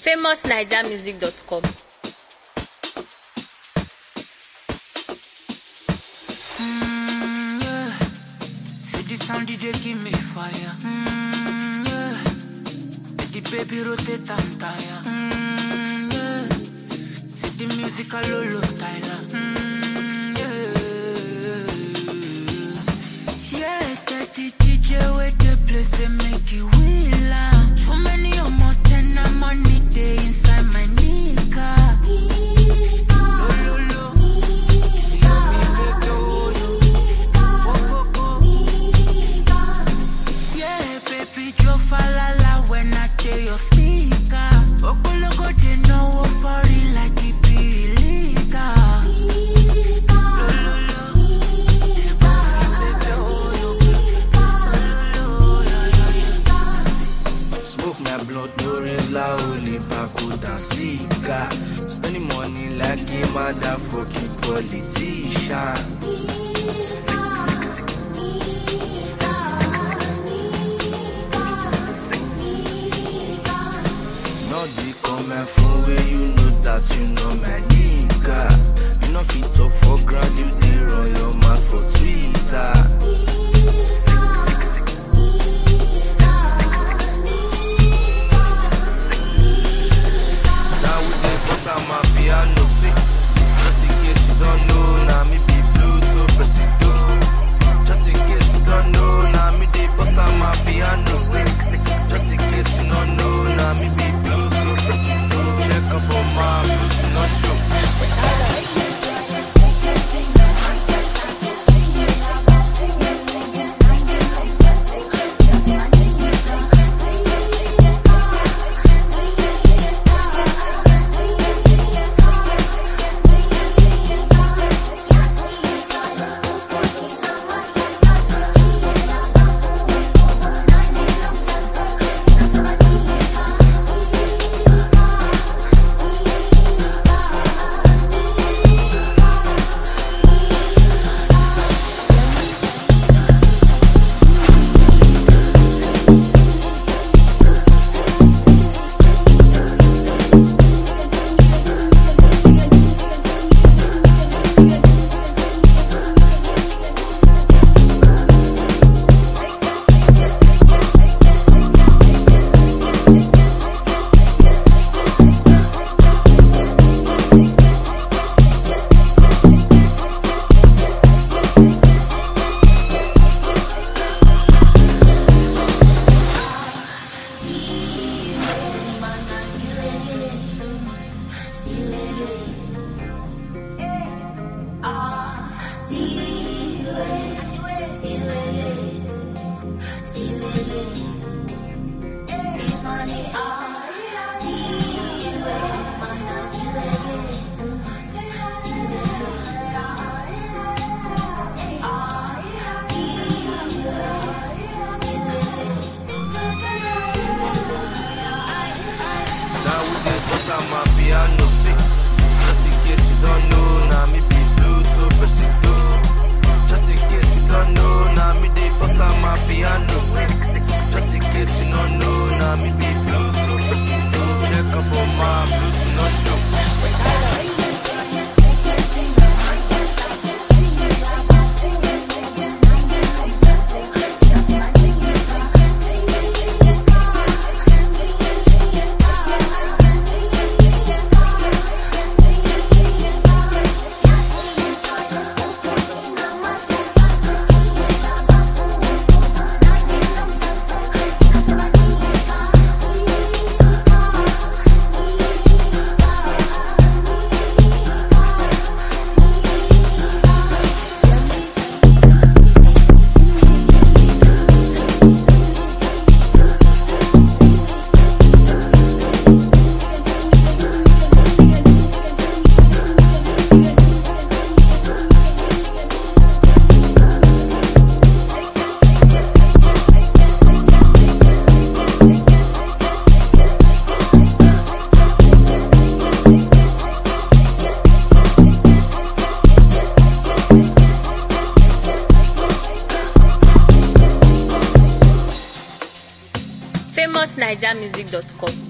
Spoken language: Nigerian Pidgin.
famousnigermusic.com. Yeah. See the sound they give me fire. Yeah. Let the baby rotate and tire. Yeah. See the music a lolo styler. Yeah, that the DJ with the place they make you wheel. Too many or more than money they inside my nika. When I tell your speaker, Okologo they know for it like the Pilika. Smoke my blood, no rains la only Bakuda Sika. Spending money like a motherfucking politician. Where you know that you know my nigga. You know fit talk for grand, you dey run your mouth for Twitter. Now we dey bust out my piano sick. Just in case you don't know, now me be Bluetooth presido. Just in case you don't know, now me dey bust out my piano sick. Just in case you don't know, now me be Bluetooth presido. For my boots, no show. My piano sick. Just in case you don't know, now me be Bluetooth presido. Just in case you don't know, now me dey bust out my piano sick. Just in case you don't know, now me be Bluetooth presido. Check up for my Bluetooth no show. famousnigermusic.com.